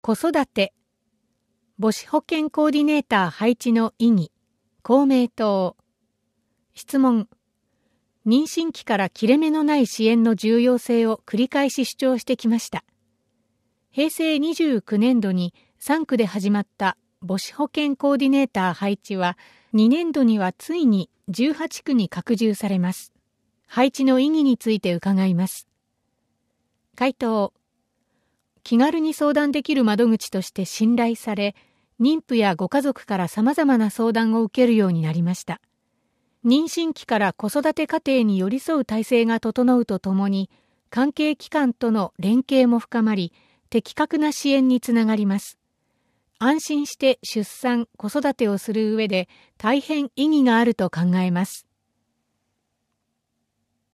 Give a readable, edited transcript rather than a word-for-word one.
子育て母子保健コーディネーター配置の意義、公明党。質問。妊娠期から切れ目のない支援の重要性を繰り返し主張してきました。平成29年度に3区で始まった母子保健コーディネーター配置は、2年度にはついに18区に拡充されます。配置の意義について伺います。回答。気軽に相談できる窓口として信頼され、妊婦やご家族から様々な相談を受けるようになりました。妊娠期から子育て家庭に寄り添う体制が整うとともに、関係機関との連携も深まり、的確な支援につながります。安心して出産・子育てをする上で大変意義があると考えます。